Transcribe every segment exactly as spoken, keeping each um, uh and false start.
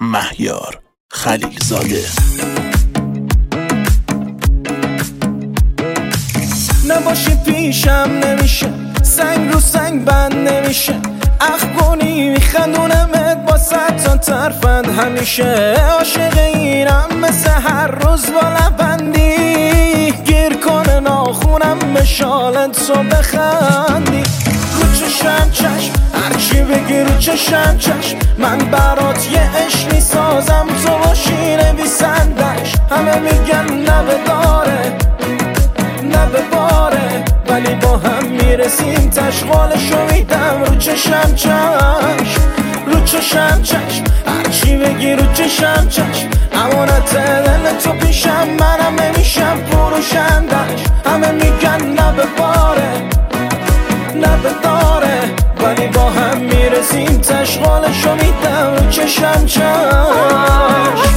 مهیار خلیلزاده. نباشی پیشم نمیشه، سنگ رو سنگ بند نمیشه، اخگونی میخندونمت با صد تا ترفند همیشه. عاشق اینم مثل هر روز با لبندی، گیر کنه ناخونم به شالت تو بخندی. رو چشم چشم هرچی بگی رو چشم چشم، من برات یه عشق میسازم تو باشی نویسندش. همه میگن نبه داره نبه باره، ولی با هم میرسیم تشغالشو میدم رو چشم چشم. رو چشم چشم هرچی بگی رو چشم چشم، امانت دل تو پیشم منم نمیشم فروشندش. همه میگن نبه باره نبه داره، ولی با هم میرسیم تشغالشو میدم رو چشم چشم.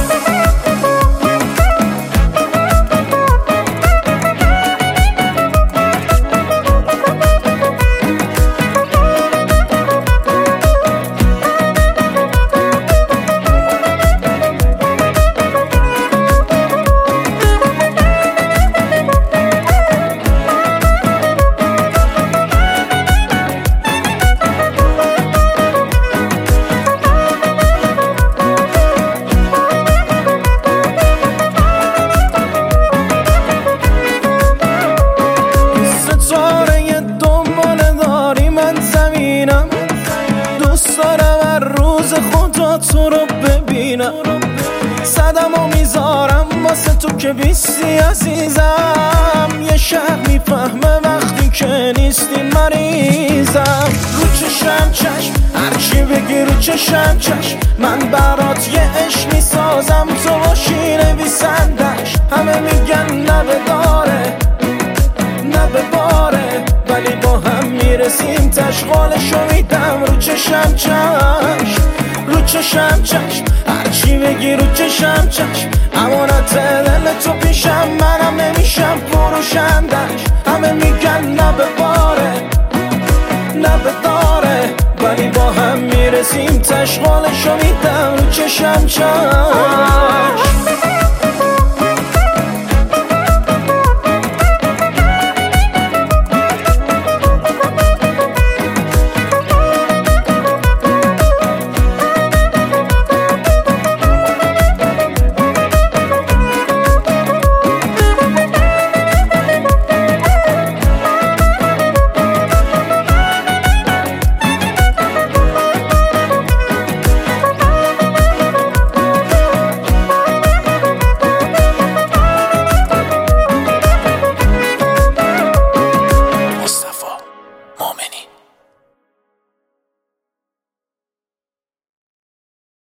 دوست دارم هر روز خدا تو رو ببینم، صدمو میذارم واسه تو که بیستی عزیزم. یه شهر میفهمه وقتی که نیستی مریضم. رو چشم چشم هرچی بگی رو چشم چشم، من برات یه عشق میسازم تو باشی نویسندش. همه میگن نبه داره نبه باره، ولی با هم میرسیم تشغالشو میدم رو چشم چشم. رو چشم چشم هرچی بگی رو چشم چشم، امانت دل تو پیشم منم نمیشم فروشندش. همه میگن نبه باره نبه داره، ولی با هم میرسیم تشغالشو میدم رو چشم چشم.